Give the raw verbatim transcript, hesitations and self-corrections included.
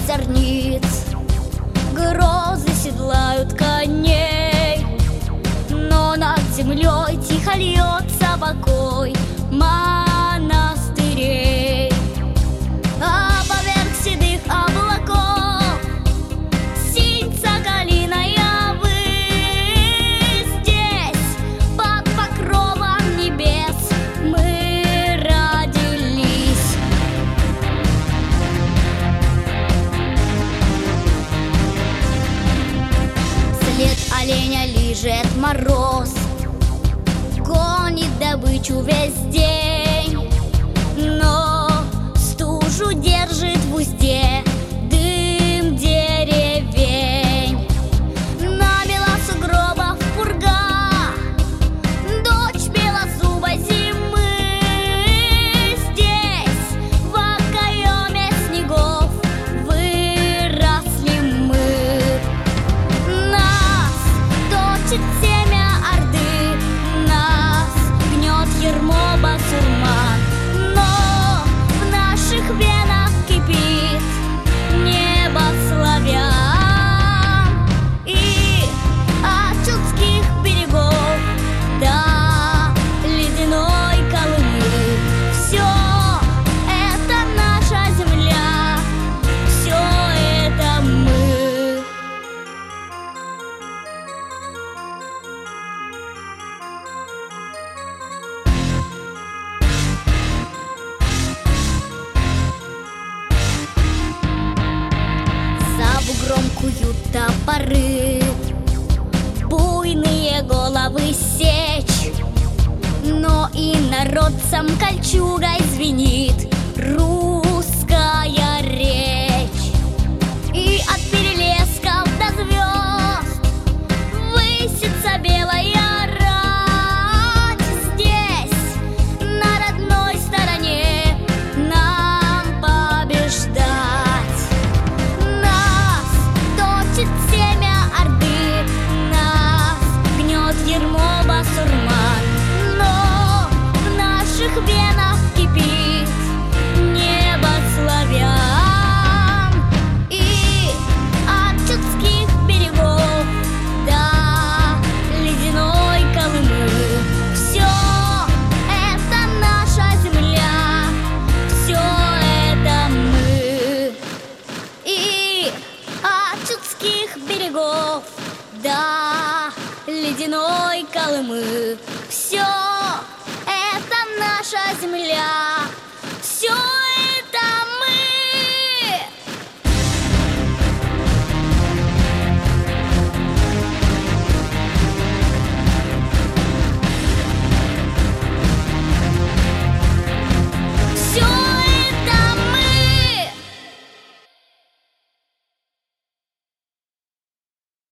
озорниц, грозы седлают коней, но над землей тихо льется покой монастырей. А поверх седых облаков синь соколиная высь. Здесь, под покровом небес, мы родились. След оленя лижет мороз, гонит добычу весь день, но стужу держит в узде дым деревень. Набила сугробов пурга, дочь белозубой зимы. Здесь, в окоеме снегов, выросли мы. Нас точит семя орды, нас гнет ермо басурман, но в наших венах кипит небо славян. И от чудских берегов до ледяной Колымы все это наша земля, все это мы. За бугром куют топоры, буйные головы сечь, но и народцам кольчугой звенит русская речь. И от перелесков до звезд высится белая рать. Здесь, на родной стороне, нам побеждать. Нас точит семя орды, нас гнет ермо басурман, но в наших венах кипит небо славян. И от чудских берегов до ледяной Колымы все это наша земля, все это мы. И от чудских берегов до ледяной Колымы все это наша земля,